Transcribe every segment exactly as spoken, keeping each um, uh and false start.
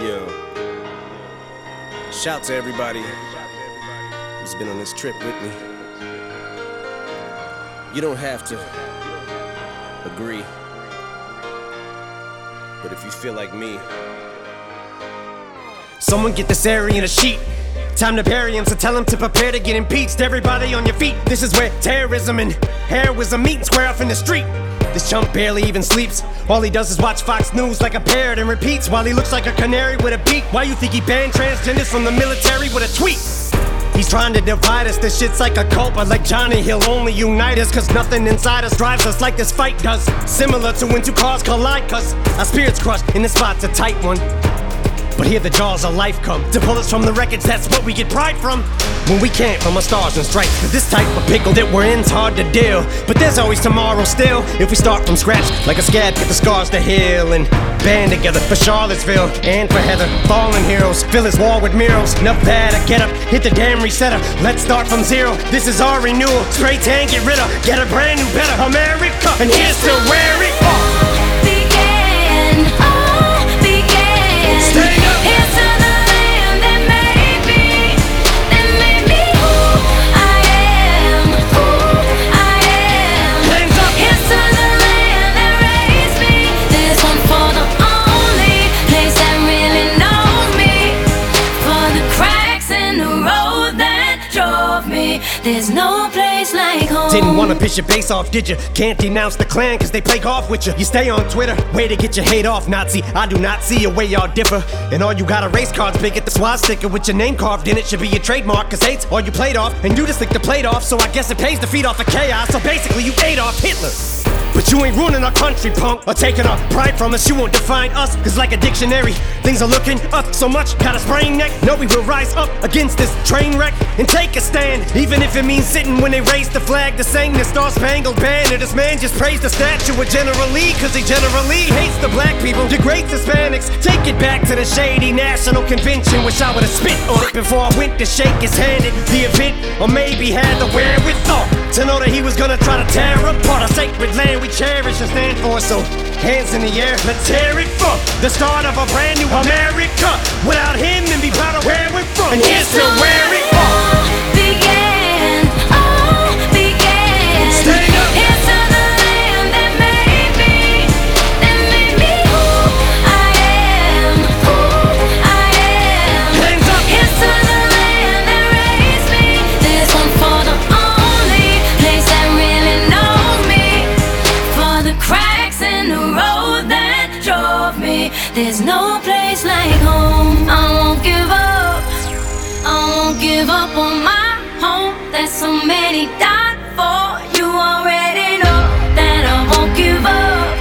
Yo, shout to everybody who's been on this trip with me. You don't have to agree, but if you feel like me, someone get this area in a sheet. Time to bury him, so tell him to prepare to get impeached. Everybody on your feet. This is where terrorism and heroism meet, square off in the street. This chump barely even sleeps. All he does is watch Fox News like a parrot and repeats while he looks like a canary with a beak. Why you think he banned transgenders from the military with a tweet? He's trying to divide us, this shit's like a cult, but like Johnny, he'll only unite us, cause nothing inside us drives us like this fight does. Similar to when two cars collide, cause our spirits crush, and this spot's a tight one. But here the jaws of life come to pull us from the wreckage, that's what we get pride from. When we can't from our stars and stripes, cause this type of pickle that we're in's hard to deal. But there's always tomorrow still, if we start from scratch, like a scab, get the scars to heal. And band together for Charlottesville and for Heather. Fallen heroes, fill his wall with murals. Nevada, get up, hit the damn resetter. Let's start from zero, this is our renewal. Spray tan, get rid of, get a brand new better America, and here's to where it all began. All began. Stand up. Here's to the land that made me, that made me who I am, who I am. Hands up. Here's to the land that raised me. This one for the only place that really knows me. For the cracks in the road that drove me. There's no place like home. Didn't wanna piss your face off, did you? Can't denounce the clan cause they play golf with you. You stay on Twitter, way to get your hate off, Nazi. I do not see a way y'all differ. And all you got are race cards big at the swastika with your name carved in it. Should be your trademark, cause hate's all you played off. And you just lick the plate off, so I guess it pays to feed off the chaos. So basically you ate off Hitler. But you ain't ruining our country, punk, or taking our pride from us. You won't define us, cause like a dictionary, things are looking up so much, got a sprained neck. No, we will rise up against this train wreck and take a stand, even if it means sitting when they raise the flag to sing the Star-Spangled Banner. This man just praised the statue of General Lee, cause he generally hates the black people, degrades Hispanics. Take it back to the shady National Convention. Wish I would've spit on it before I went to shake his hand at the event, or maybe had the wherewithal to know that he was gonna try to tear apart a sacred land we cherish and stand for. So hands in the air, let's tear it for the start of a brand new America. Without him, and be proud of where we're from. And here's to where it all began. All began. Stand up. Here's to the land that made me, that made me who I am, who I am. Hands up. Here's to the land that raised me. This one for the only place that really knows me. For the cracks in the road that drove me. There's no place like home. I won't give up. I won't give up on my home that so many died for. You already know that I won't give up.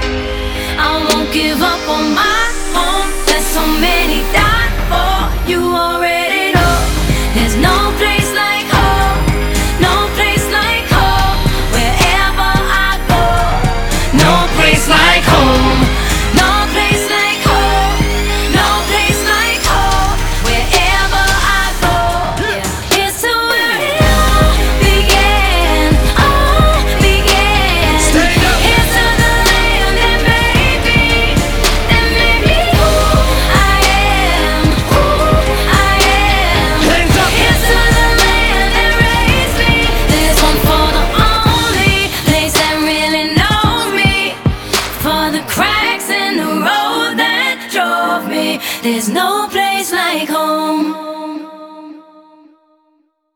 I won't give up on my home that so many died for. You already know there's no place like home. No place like home. Wherever I go, no place like home. No place like home. No place like home. Wherever I go, yeah. It's to where it all began. All began. Stand up. Here's to the land that made me, that made me who I am, who I am. Hands up. Here's to the land that raised me. This one for the only place that really knows me. For the cracks in the road that drove me. There's no place like home.